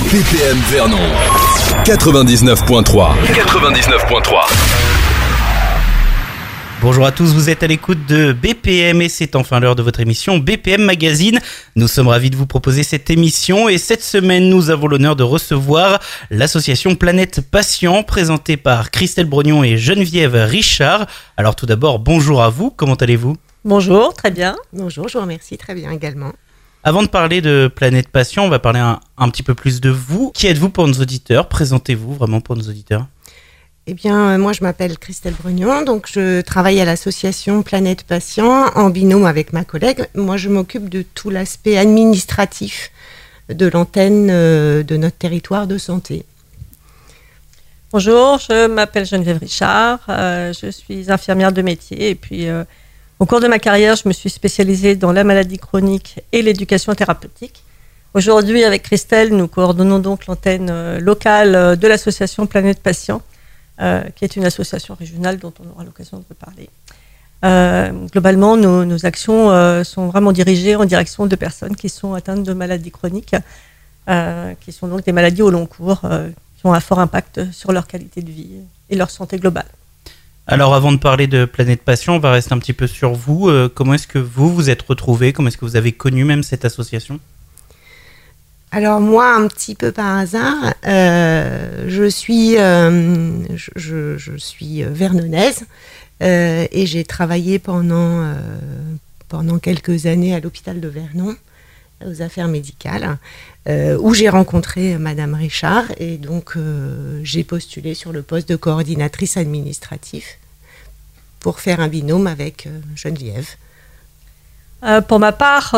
BPM Vernon 99.3. Bonjour à tous, vous êtes à l'écoute de BPM et c'est enfin l'heure de votre émission BPM Magazine. Nous sommes ravis de vous proposer cette émission et cette semaine nous avons l'honneur de recevoir l'association Planète Patient présentée par Christelle Brognon et Geneviève Richard. Alors tout d'abord, bonjour à vous, comment allez-vous ? Bonjour, très bien. Bonjour, je vous remercie, très bien également. Avant de parler de Planète Patient, on va parler un petit peu plus de vous. Qui êtes-vous pour nos auditeurs ? Présentez-vous vraiment pour nos auditeurs. Eh bien, moi je m'appelle Christelle Brognon, donc je travaille à l'association Planète Patient en binôme avec ma collègue. Moi je m'occupe de tout l'aspect administratif de l'antenne de notre territoire de santé. Bonjour, je m'appelle Geneviève Richard, je suis infirmière de métier et puis au cours de ma carrière, je me suis spécialisée dans la maladie chronique et l'éducation thérapeutique. Aujourd'hui, avec Christelle, nous coordonnons donc l'antenne locale de l'association Planète Patient, qui est une association régionale dont on aura l'occasion de reparler. Globalement, nos actions sont vraiment dirigées en direction de personnes qui sont atteintes de maladies chroniques, qui sont donc des maladies au long cours, qui ont un fort impact sur leur qualité de vie et leur santé globale. Alors avant de parler de Planète Patient, on va rester un petit peu sur vous. Comment est-ce que vous vous êtes retrouvés ? Comment est-ce que vous avez connu même cette association ? Alors moi, un petit peu par hasard, je suis vernonnaise et j'ai travaillé pendant quelques années à l'hôpital de Vernon, aux affaires médicales, où j'ai rencontré Madame Richard et donc j'ai postulé sur le poste de coordinatrice administrative pour faire un binôme avec Geneviève. Pour ma part,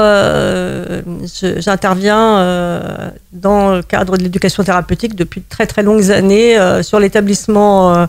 j'interviens dans le cadre de l'éducation thérapeutique depuis de très très longues années sur l'établissement,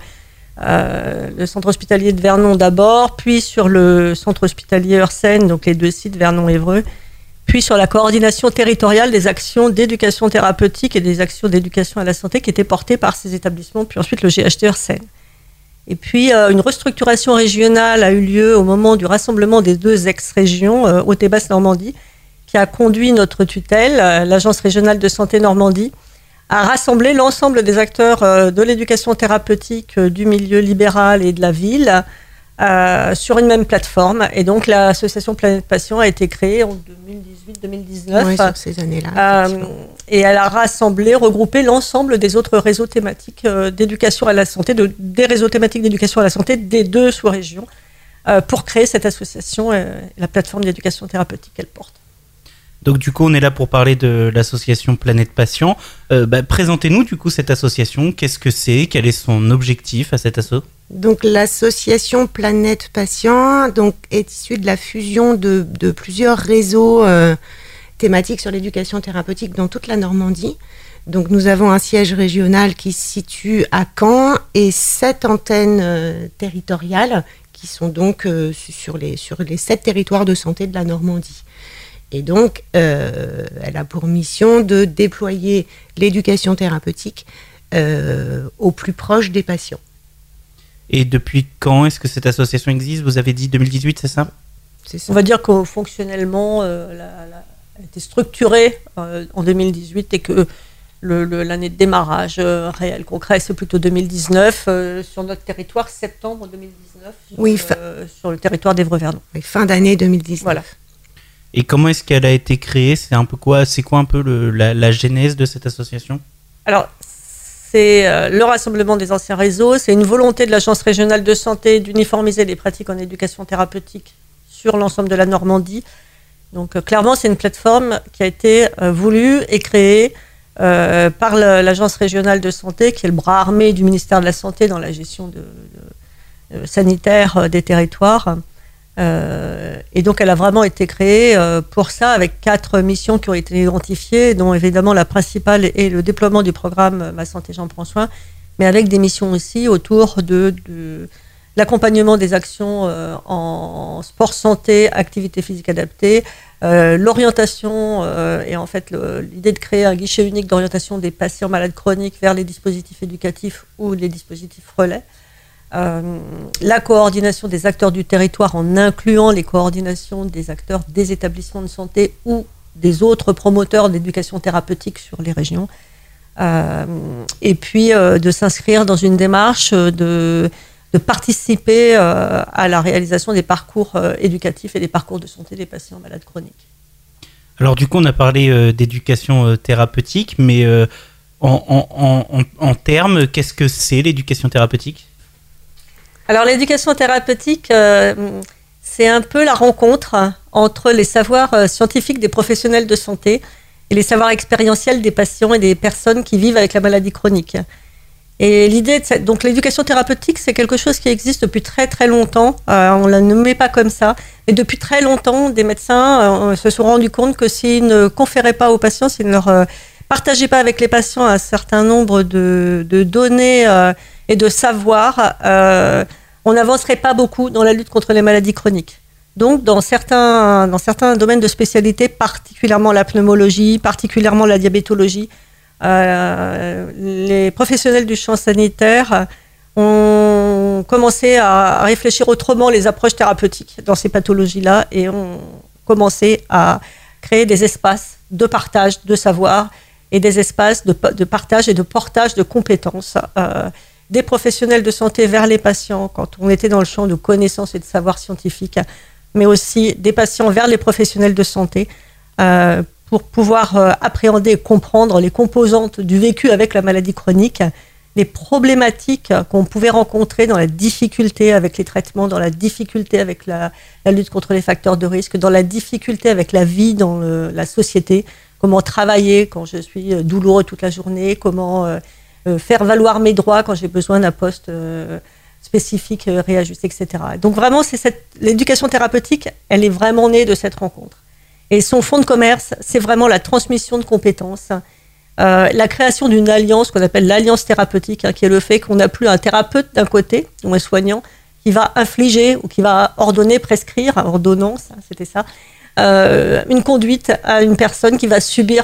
le centre hospitalier de Vernon d'abord, puis sur le centre hospitalier Heursen, donc les deux sites Vernon-Évreux, puis sur la coordination territoriale des actions d'éducation thérapeutique et des actions d'éducation à la santé qui étaient portées par ces établissements, puis ensuite le GHT Heursen. Et puis, une restructuration régionale a eu lieu au moment du rassemblement des deux ex-régions, Haute-et-Basse-Normandie, qui a conduit notre tutelle, l'Agence régionale de santé Normandie, à rassembler l'ensemble des acteurs de l'éducation thérapeutique du milieu libéral et de la ville sur une même plateforme. Et donc, l'association Planète Patient a été créée en 2018-2019. Oui, sur ces années-là. Et elle a rassemblé, regroupé l'ensemble des autres réseaux thématiques d'éducation à la santé, des réseaux thématiques d'éducation à la santé des deux sous-régions pour créer cette association et la plateforme d'éducation thérapeutique qu'elle porte. Donc du coup, on est là pour parler de l'association Planète Patient. Présentez-nous du coup cette association. Qu'est-ce que c'est ? Quel est son objectif à cette asso ? Donc l'association Planète Patient est issue de la fusion de plusieurs réseaux thématiques sur l'éducation thérapeutique dans toute la Normandie. Donc nous avons un siège régional qui se situe à Caen et 7 antennes territoriales qui sont donc sur les 7 territoires de santé de la Normandie. Et donc, elle a pour mission de déployer l'éducation thérapeutique au plus proche des patients. Et depuis quand est-ce que cette association existe ? Vous avez dit 2018, c'est ça ? C'est ça. On va dire que fonctionnellement, elle a été structurée en 2018 et que l'année de démarrage réel, concret, c'est plutôt 2019 sur notre territoire, septembre 2019, sur le territoire d'Évreux-Vernon. Oui, fin d'année 2019. Voilà. Et comment est-ce qu'elle a été créée ? C'est quoi un peu la genèse de cette association ? Alors, c'est le rassemblement des anciens réseaux, c'est une volonté de l'Agence régionale de santé d'uniformiser les pratiques en éducation thérapeutique sur l'ensemble de la Normandie. Donc, clairement, c'est une plateforme qui a été voulue et créée par l'Agence régionale de santé, qui est le bras armé du ministère de la Santé dans la gestion sanitaire des territoires. Et donc, elle a vraiment été créée pour ça, avec 4 missions qui ont été identifiées, dont évidemment la principale est le déploiement du programme Ma Santé J'en Prends Soin, mais avec des missions aussi autour de l'accompagnement des actions en sport santé, activité physique adaptée, l'orientation et en fait l'idée de créer un guichet unique d'orientation des patients malades chroniques vers les dispositifs éducatifs ou les dispositifs relais. La coordination des acteurs du territoire en incluant les coordinations des acteurs des établissements de santé ou des autres promoteurs d'éducation thérapeutique sur les régions. et puis de s'inscrire dans une démarche de participer à la réalisation des parcours éducatifs et des parcours de santé des patients malades chroniques. Alors du coup, on a parlé d'éducation thérapeutique, mais en termes, qu'est-ce que c'est l'éducation thérapeutique ? Alors l'éducation thérapeutique, c'est un peu la rencontre entre les savoirs scientifiques des professionnels de santé et les savoirs expérientiels des patients et des personnes qui vivent avec la maladie chronique. Et l'idée, donc l'éducation thérapeutique, c'est quelque chose qui existe depuis très très longtemps. On ne la nommait pas comme ça. Et depuis très longtemps, des médecins se sont rendus compte que s'ils ne conféraient pas aux patients, s'ils ne leur partageaient pas avec les patients un certain nombre de données et de savoirs, on n'avancerait pas beaucoup dans la lutte contre les maladies chroniques. Donc, dans certains domaines de spécialité, particulièrement la pneumologie, particulièrement la diabétologie, les professionnels du champ sanitaire ont commencé à réfléchir autrement les approches thérapeutiques dans ces pathologies-là et ont commencé à créer des espaces de partage de savoir et des espaces de partage et de portage de compétences des professionnels de santé vers les patients quand on était dans le champ de connaissances et de savoir scientifiques, mais aussi des patients vers les professionnels de santé pour pouvoir appréhender et comprendre les composantes du vécu avec la maladie chronique, les problématiques qu'on pouvait rencontrer dans la difficulté avec les traitements, dans la difficulté avec la lutte contre les facteurs de risque, dans la difficulté avec la vie dans la société, comment travailler quand je suis douloureux toute la journée, comment faire valoir mes droits quand j'ai besoin d'un poste spécifique réajusté, etc. Donc vraiment, l'éducation thérapeutique, elle est vraiment née de cette rencontre. Et son fond de commerce, c'est vraiment la transmission de compétences, la création d'une alliance qu'on appelle l'alliance thérapeutique, qui est le fait qu'on n'a plus un thérapeute d'un côté, ou un soignant, qui va infliger ou qui va ordonner, prescrire, ordonnance, c'était ça, une conduite à une personne qui va subir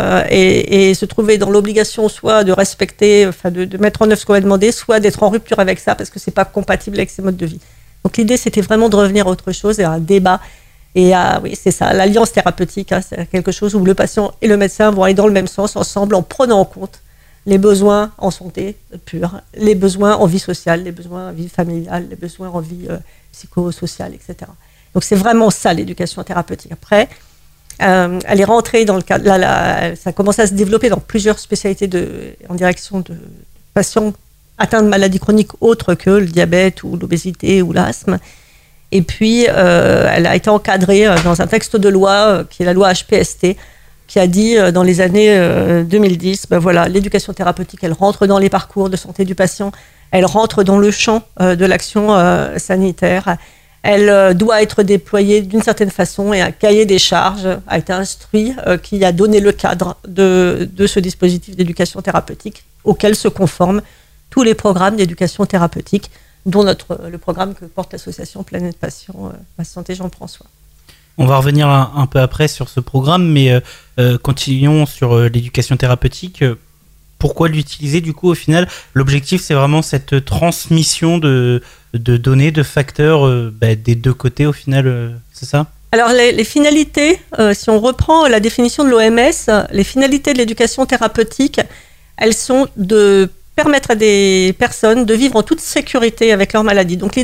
et se trouver dans l'obligation soit de respecter, enfin de mettre en œuvre ce qu'on va demander, soit d'être en rupture avec ça parce que c'est pas compatible avec ses modes de vie. Donc l'idée, c'était vraiment de revenir à autre chose et à un débat. Et oui, c'est ça, l'alliance thérapeutique, c'est quelque chose où le patient et le médecin vont aller dans le même sens ensemble en prenant en compte les besoins en santé pure, les besoins en vie sociale, les besoins en vie familiale, les besoins en vie psychosociale, etc. Donc c'est vraiment ça l'éducation thérapeutique. Après, elle est rentrée dans le cadre, ça a commencé à se développer dans plusieurs spécialités en direction de patients atteints de maladies chroniques autres que le diabète ou l'obésité ou l'asthme. Et puis, elle a été encadrée dans un texte de loi qui est la loi HPST, qui a dit dans les années 2010, voilà, l'éducation thérapeutique, elle rentre dans les parcours de santé du patient, elle rentre dans le champ de l'action sanitaire, elle doit être déployée d'une certaine façon et un cahier des charges a été instruit qui a donné le cadre de ce dispositif d'éducation thérapeutique auquel se conforment tous les programmes d'éducation thérapeutique, dont le programme que porte l'association Planète Patient, Ma Santé Jean-François. On va revenir un peu après sur ce programme, mais continuons sur l'éducation thérapeutique. Pourquoi l'utiliser du coup au final ? L'objectif, c'est vraiment cette transmission de données, de facteurs des deux côtés au final, c'est ça ? Alors les finalités, si on reprend la définition de l'OMS, les finalités de l'éducation thérapeutique, elles sont de permettre à des personnes de vivre en toute sécurité avec leur maladie. Donc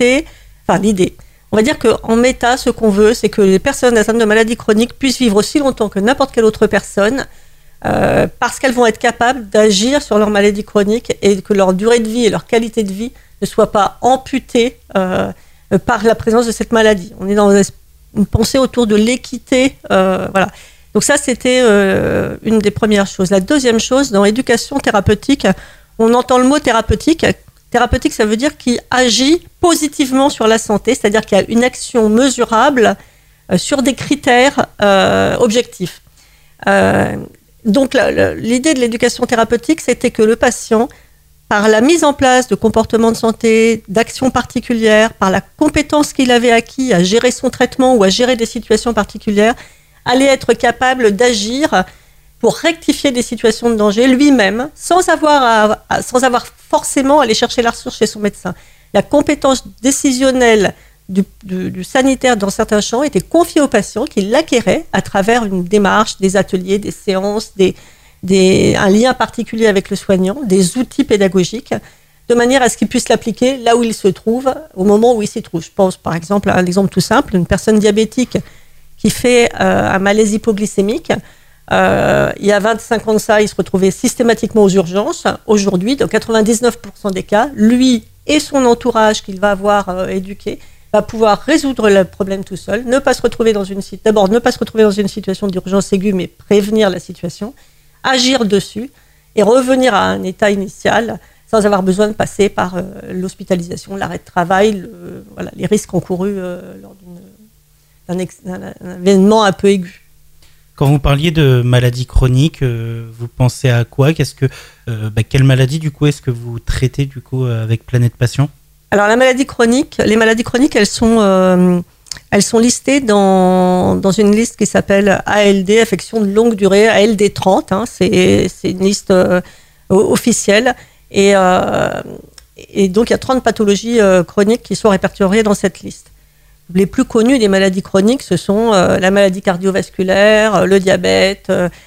on va dire qu'en méta, ce qu'on veut, c'est que les personnes atteintes de maladies chroniques puissent vivre aussi longtemps que n'importe quelle autre personne, parce qu'elles vont être capables d'agir sur leur maladie chronique et que leur durée de vie et leur qualité de vie ne soient pas amputées par la présence de cette maladie. On est dans une pensée autour de l'équité, voilà. Donc ça, c'était une des premières choses. La deuxième chose, dans l'éducation thérapeutique, on entend le mot thérapeutique. Thérapeutique, ça veut dire qu'il agit positivement sur la santé, c'est-à-dire qu'il y a une action mesurable sur des critères objectifs. Donc l'idée de l'éducation thérapeutique, c'était que le patient, par la mise en place de comportements de santé, d'actions particulières, par la compétence qu'il avait acquis à gérer son traitement ou à gérer des situations particulières, allait être capable d'agir pour rectifier des situations de danger lui-même, sans avoir forcément à aller chercher la ressource chez son médecin. La compétence décisionnelle du sanitaire dans certains champs était confiée au patient qui l'acquérait à travers une démarche, des ateliers, des séances, un lien particulier avec le soignant, des outils pédagogiques, de manière à ce qu'il puisse l'appliquer là où il se trouve, au moment où il s'y trouve. Je pense par exemple à un exemple tout simple, une personne diabétique qui fait un malaise hypoglycémique. Il y a 25 ans de ça, il se retrouvait systématiquement aux urgences. Aujourd'hui, dans 99% des cas, lui et son entourage qu'il va avoir éduqué va pouvoir résoudre le problème tout seul, ne pas se retrouver dans une situation d'urgence aiguë, mais prévenir la situation, agir dessus et revenir à un état initial sans avoir besoin de passer par l'hospitalisation, l'arrêt de travail, les risques encourus lors d'un événement un peu aigu. Quand vous parliez de maladies chroniques, vous pensez à quoi ? Quelle maladie du coup est-ce que vous traitez du coup avec Planète Passion ? Alors les maladies chroniques, elles sont listées dans une liste qui s'appelle ALD, affection de longue durée, ALD 30. C'est une liste officielle et donc il y a 30 pathologies chroniques qui sont répertoriées dans cette liste. Les plus connues des maladies chroniques, ce sont la maladie cardiovasculaire, le diabète,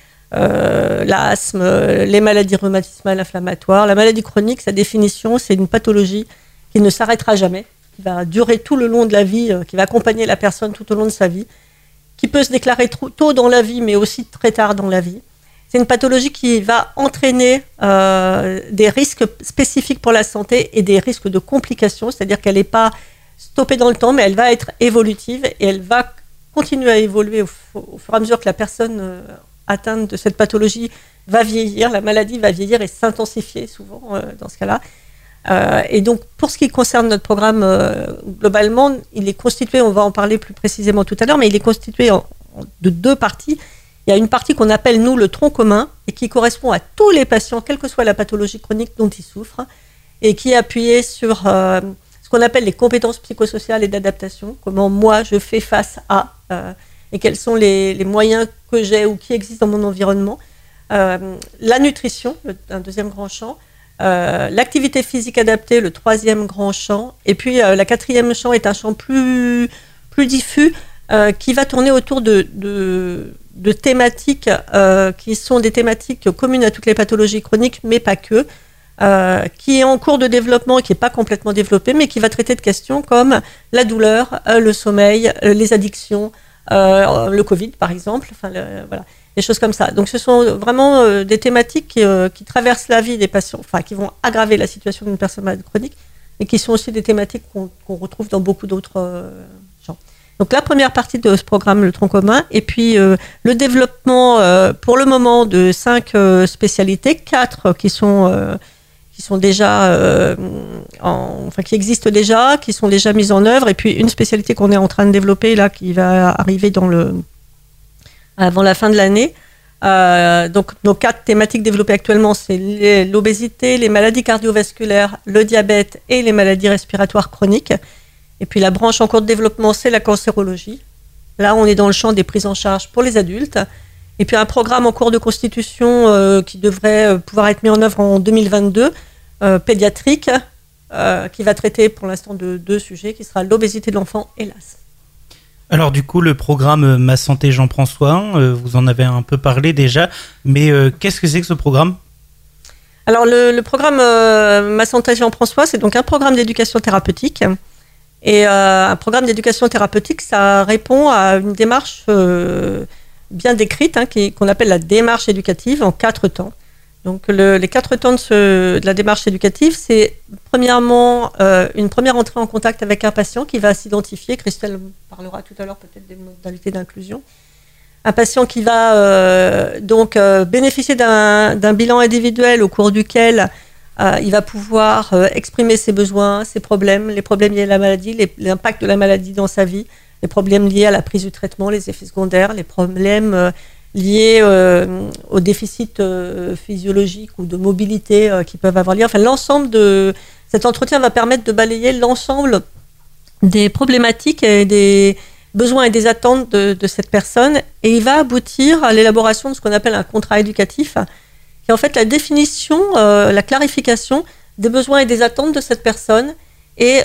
l'asthme, les maladies rhumatismales inflammatoires. La maladie chronique, sa définition, c'est une pathologie qui ne s'arrêtera jamais, qui va durer tout le long de la vie, qui va accompagner la personne tout au long de sa vie, qui peut se déclarer tôt dans la vie, mais aussi très tard dans la vie. C'est une pathologie qui va entraîner des risques spécifiques pour la santé et des risques de complications, c'est-à-dire qu'elle n'est pas stoppée dans le temps, mais elle va être évolutive et elle va continuer à évoluer au fur et à mesure que la personne atteinte de cette pathologie va vieillir, la maladie va vieillir et s'intensifier souvent dans ce cas-là. Et donc, pour ce qui concerne notre programme, globalement, il est constitué, on va en parler plus précisément tout à l'heure, mais il est constitué de 2 parties. Il y a une partie qu'on appelle, nous, le tronc commun, et qui correspond à tous les patients, quelle que soit la pathologie chronique dont ils souffrent, et qui est appuyé sur ce qu'on appelle les compétences psychosociales et d'adaptation, comment moi je fais face à, et quels sont les moyens que j'ai ou qui existent dans mon environnement. La nutrition, un deuxième grand champ, l'activité physique adaptée, le 3e grand champ, et puis la 4e champ est un champ plus diffus qui va tourner autour de thématiques qui sont des thématiques communes à toutes les pathologies chroniques, mais pas que, qui est en cours de développement et qui n'est pas complètement développé, mais qui va traiter de questions comme la douleur, le sommeil, les addictions, le Covid par exemple, voilà. Des choses comme ça. Donc ce sont vraiment des thématiques qui traversent la vie des patients, qui vont aggraver la situation d'une personne malade chronique, mais qui sont aussi des thématiques qu'on retrouve dans beaucoup d'autres champs. Donc la première partie de ce programme, le tronc commun, et puis le développement pour le moment de 5 spécialités, 4 qui sont déjà qui existent déjà, qui sont déjà mises en œuvre, et puis une spécialité qu'on est en train de développer là, qui va arriver avant la fin de l'année. Donc, nos 4 thématiques développées actuellement, c'est l'obésité, les maladies cardiovasculaires, le diabète et les maladies respiratoires chroniques. Et puis, la branche en cours de développement, c'est la cancérologie. Là, on est dans le champ des prises en charge pour les adultes. Et puis, un programme en cours de constitution qui devrait pouvoir être mis en œuvre en 2022, pédiatrique, qui va traiter pour l'instant de 2 sujets, qui sera l'obésité de l'enfant et l'asthme. Alors du coup, le programme Ma Santé J'en Prends Soin, vous en avez un peu parlé déjà, mais qu'est-ce que c'est que ce programme ? Alors le programme Ma Santé J'en Prends Soin, c'est donc un programme d'éducation thérapeutique. Et un programme d'éducation thérapeutique, ça répond à une démarche bien décrite, qu'on appelle la démarche éducative en 4 temps. Donc les 4 temps de la démarche éducative, c'est premièrement une première entrée en contact avec un patient qui va s'identifier. Christelle parlera tout à l'heure peut-être des modalités d'inclusion. Un patient qui va bénéficier d'un bilan individuel au cours duquel il va pouvoir exprimer ses besoins, ses problèmes, les problèmes liés à la maladie, l'impact de la maladie dans sa vie, les problèmes liés à la prise du traitement, les effets secondaires, les problèmes liés aux déficits physiologiques ou de mobilité qui peuvent avoir lieu. Enfin, l'ensemble de cet entretien va permettre de balayer l'ensemble des problématiques et des besoins et des attentes de cette personne, et il va aboutir à l'élaboration de ce qu'on appelle un contrat éducatif, qui est en fait la définition, la clarification des besoins et des attentes de cette personne, et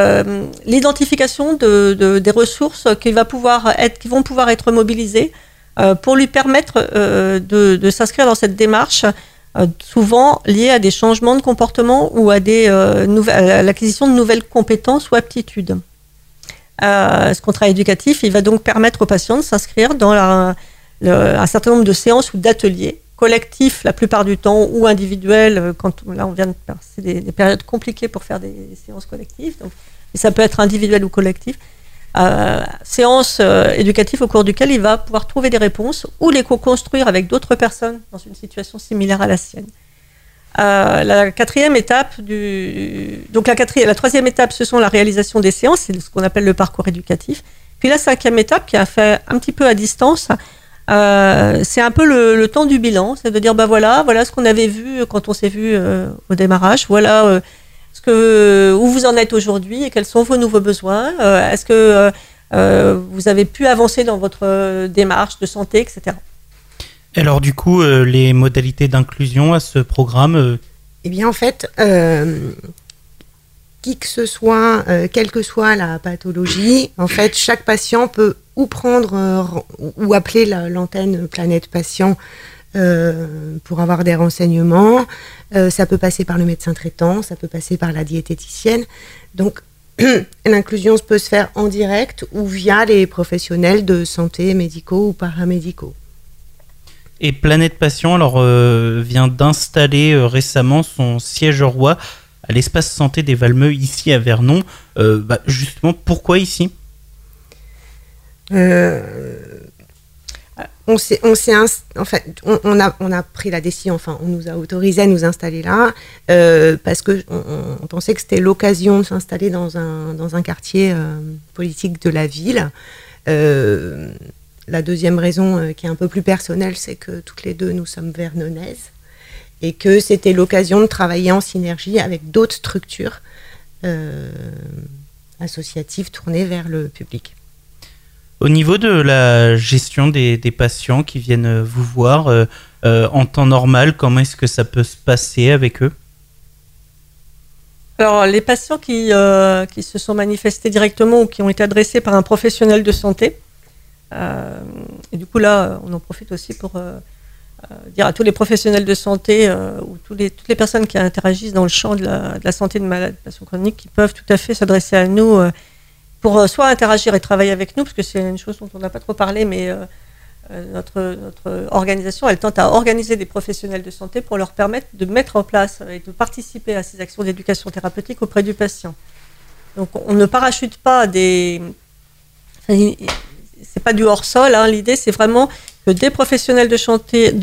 l'identification des ressources qui vont pouvoir être mobilisées pour lui permettre de s'inscrire dans cette démarche, souvent liée à des changements de comportement ou à l'acquisition de nouvelles compétences ou aptitudes. Ce contrat éducatif, il va donc permettre aux patients de s'inscrire dans un certain nombre de séances ou d'ateliers collectifs la plupart du temps ou individuels. Là, on vient de passer des périodes compliquées pour faire des séances collectives. Donc, et ça peut être individuel ou collectif. Séances éducatives au cours duquel il va pouvoir trouver des réponses ou les co-construire avec d'autres personnes dans une situation similaire à la sienne. La quatrième étape la troisième étape, ce sont la réalisation des séances, c'est ce qu'on appelle le parcours éducatif. Puis la cinquième étape, qui a fait un petit peu à distance, c'est un peu le temps du bilan, c'est de dire voilà ce qu'on avait vu quand on s'est vu au démarrage, voilà où vous en êtes aujourd'hui et quels sont vos nouveaux besoins, est-ce que vous avez pu avancer dans votre démarche de santé, etc. Alors du coup, les modalités d'inclusion à ce programme Eh bien en fait, qui que ce soit, quelle que soit la pathologie, en fait, chaque patient peut ou prendre ou appeler l'antenne Planète Patient pour avoir des renseignements. Ça peut passer par le médecin traitant, ça peut passer par la diététicienne. Donc, l'inclusion peut se faire en direct ou via les professionnels de santé médicaux ou paramédicaux. Et Planète Patient vient d'installer récemment son siège Roy à l'espace santé des Valmeux ici à Vernon. Justement, pourquoi ici ? On a pris la décision, on nous a autorisé à nous installer là parce que on pensait que c'était l'occasion de s'installer dans un quartier politique de la ville. La deuxième raison, qui est un peu plus personnelle, c'est que toutes les deux nous sommes vernonaises et que c'était l'occasion de travailler en synergie avec d'autres structures associatives tournées vers le public. Au niveau de la gestion des patients qui viennent vous voir en temps normal, comment est-ce que ça peut se passer avec eux ? Alors, les patients qui se sont manifestés directement ou qui ont été adressés par un professionnel de santé, et du coup là, on en profite aussi pour dire à tous les professionnels de santé ou toutes les personnes qui interagissent dans le champ de la santé de malades, patients chroniques, qui peuvent tout à fait s'adresser à nous pour soit interagir et travailler avec nous, parce que c'est une chose dont on n'a pas trop parlé, mais notre organisation, elle tente à organiser des professionnels de santé pour leur permettre de mettre en place et de participer à ces actions d'éducation thérapeutique auprès du patient. Donc on ne parachute pas c'est pas du hors-sol, l'idée c'est vraiment que des professionnels de santé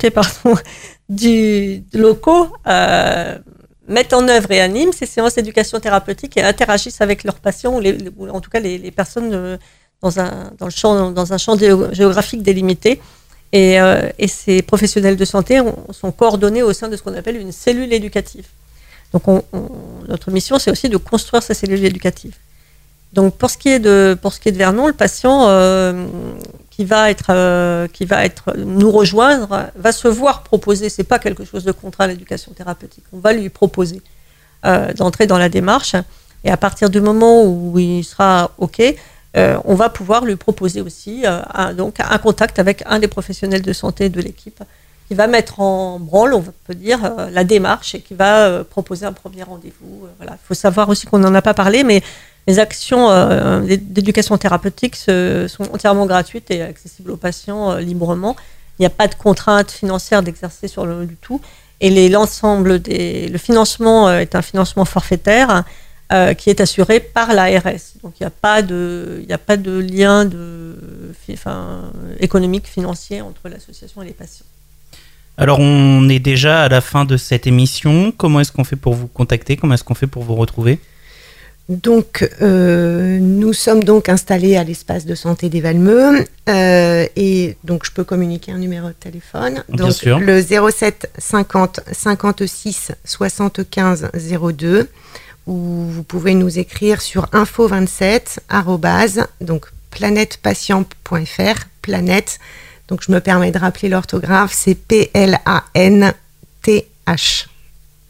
locaux mettent en œuvre et animent ces séances d'éducation thérapeutique et interagissent avec leurs patients ou en tout cas les personnes dans un champ géographique délimité. Et ces professionnels de santé sont coordonnés au sein de ce qu'on appelle une cellule éducative. Donc notre mission, c'est aussi de construire ces cellules éducatives. Donc pour ce qui est de Vernon, le patient qui va nous rejoindre va se voir proposer, c'est pas quelque chose de contraint à l'éducation thérapeutique, on va lui proposer d'entrer dans la démarche, et à partir du moment où il sera OK, on va pouvoir lui proposer aussi un contact avec un des professionnels de santé de l'équipe qui va mettre en branle, on peut dire, la démarche et qui va proposer un premier rendez-vous. Voilà. Il faut savoir aussi qu'on n'en a pas parlé, mais les actions d'éducation thérapeutique sont entièrement gratuites et accessibles aux patients librement. Il n'y a pas de contrainte financière d'exercer sur du tout. Et le financement est un financement forfaitaire qui est assuré par l'ARS. Donc il n'y a pas de lien économique, financier entre l'association et les patients. Alors on est déjà à la fin de cette émission. Comment est-ce qu'on fait pour vous contacter ? Comment est-ce qu'on fait pour vous retrouver ? Donc, nous sommes donc installés à l'espace de santé des Valmeux et donc je peux communiquer un numéro de téléphone. Bien donc, sûr. Le 07 50 56 75 02, où vous pouvez nous écrire sur info27 donc planètepatient.fr, planète. Donc, je me permets de rappeler l'orthographe, c'est PLANTH.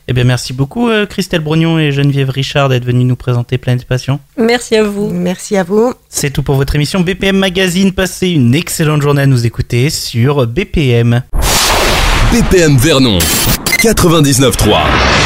Eh bien, merci beaucoup Christelle Brognon et Geneviève Richard d'être venues nous présenter Planète Passion. Merci à vous. Merci à vous. C'est tout pour votre émission BPM Magazine. Passez une excellente journée à nous écouter sur BPM. BPM Vernon 99.3.